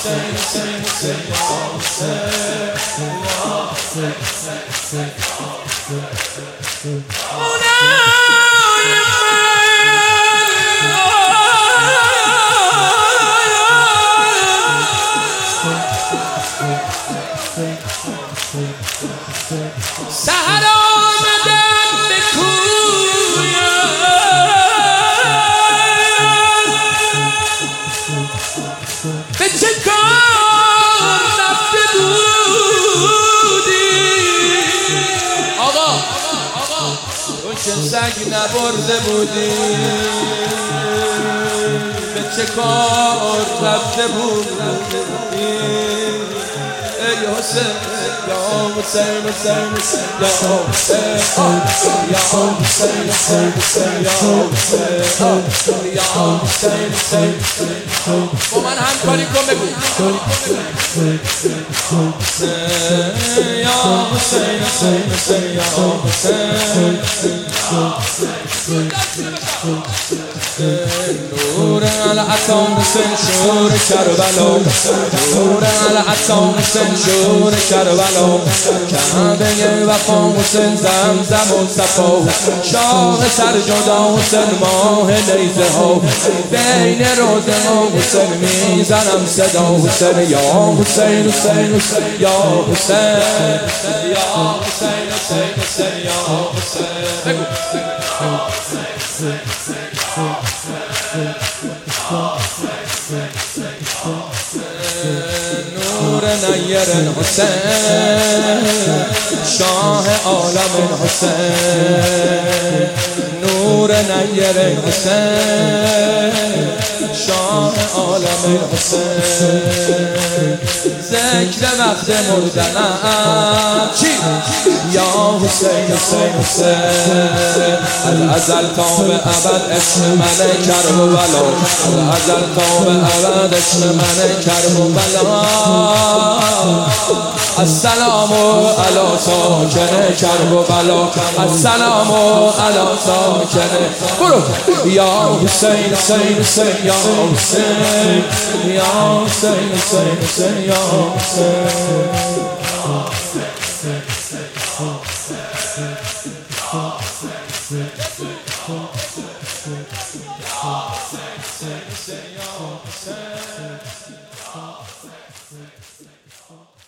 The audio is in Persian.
سحر آمدم به کویم به چه کار رفته بودی آقا تو که سگ نبرده بودی به چه کار رفته بودی ای حسین یا حسین حسین یا حسین یا حسین حسین یا حسین یا حسین حسین با من همکاری کن بگو یا حسین حسین حسین یا حسین نور العطا حسین شور کربلا نور العطا حسین شور کربلا کعبه وفا حسین زمزم و صفا شاه سرجدا حسین ماه نیزه ها بین روزه ها حسین میزنم صدا حسین یا حسین حسین حسین یا حسین یا حسین حسین حسین یا حسین نور نیر حسین شاه عالم حسین نور نیر حسین شاه عالم حسین ذکر وقت مردنم چی؟ یا حسین حسین حسین الازل تا به ابد عشق من کرب و بلا الازل تا به ابد عشق من کرب و بلا السلام علی ساکن کرب و بلا السلام علی ساکن برو یا حسین حسین حسین یا حسین یا حسین حسین حسین یا حسین